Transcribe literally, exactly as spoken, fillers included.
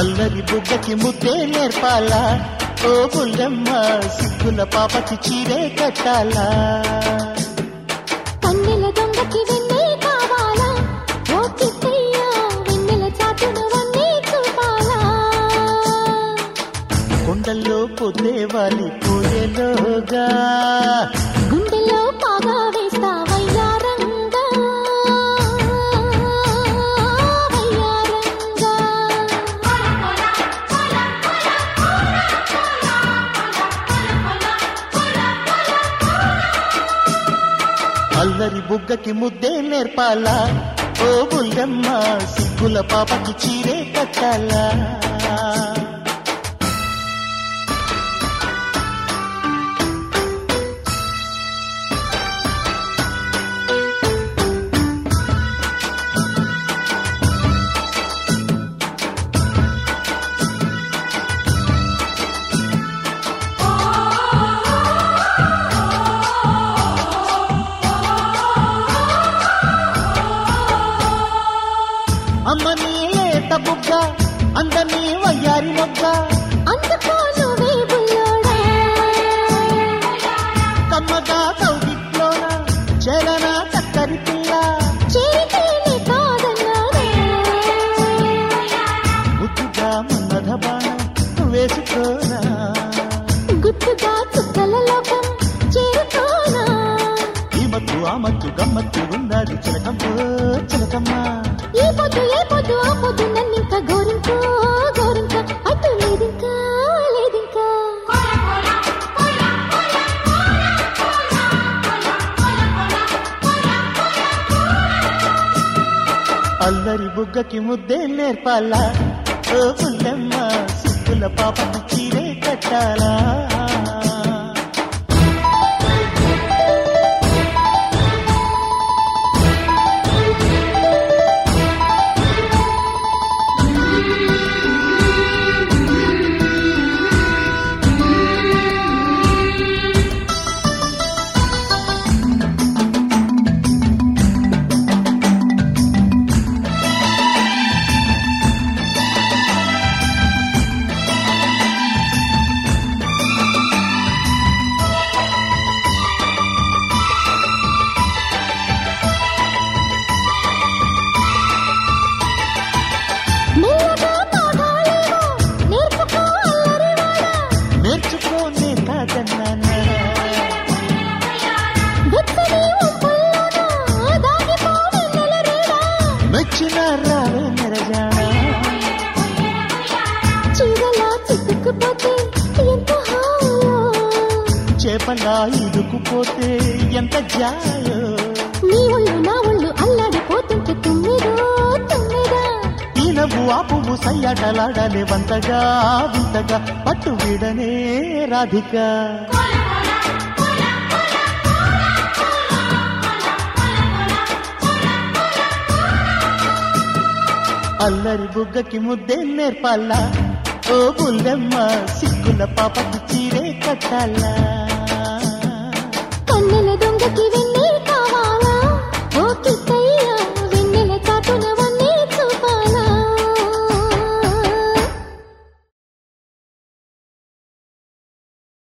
అల్లరి బుగ్గకి ముద్దే నేర్పాలా ఓ బుల్లెమ్మ సిగ్గుల పాపకి చీరే కట్టాలా కన్నెల దొంగకి వెన్నే కావాలా ఓ కిట్టయ్యా వెన్నెల చాటును వన్నీ చూపాలా కొండల్లో పొద్దే వాలి పోయేలోగా గుండెలో పాగా వేస్తా వయ్యారంగా వయ్యారంగా అల్లరి బుగ్గకి ముద్దే నేర్పాలా ఓ బుల్లెమ్మ సిగ్గుల పాపకి చీరే కట్టాలా అమ్మని లేత బుగ్గ అందని వయ్యారి మొగ్గ అందుకో నువ్వే బుల్లోడా కమ్మగా కౌగిట్లోన చలన చక్కరి పిల్ల చేరితేనే కాదన్నానే ముద్దుగా మన్మథ బాణం వేసుకోనా గుట్టుగా చుక్కల లోకం చేరుకోనా ఈ మత్తు ఆ మత్తు గమ్మత్తు ఉన్నది చిలకమ్మో చిలకమ్మ ఈ పొద్దు ఏ పొద్దు ఆ పొద్దు నన్నింక గోరింకో గోరింక అటు లేదింకా లేదింకా అల్లరి బుగ్గకి ముద్దే నేర్పాలా ఓ బుల్లెమ్మ సిగ్గుల పాపకి చీరే కట్టాలా మెల్లగా పాడాలేమో నేర్చుకో అల్లరివాడా నేర్చుకోనే కాదన్నానా వెచ్చని ఉప్పుల్లోనా దాగిపో వెన్నెల రేడా మెచ్చిన రావే మెరజానా చీరలా చిక్కుకుపోతే ఎంత హాయో చేపలా ఇరుకుపోతే ఎంత జాయో నీ ఒళ్ళు నా ఒళ్ళు అల్లాడిపోతుంటే తుమ్మిదో తుమ్మిదా ఈ నవ్వు ఆ పువ్వు సయ్యాటలాడాలే వంతగా వింతగా పట్టు వీడనే రాధిక అల్లరి బుగ్గకి ముద్దే నేర్పాలా ఓ బుల్లెమ్మ సిగ్గుల పాపకి చీరే కట్టాలా కన్నెల దొంగకి వెన్న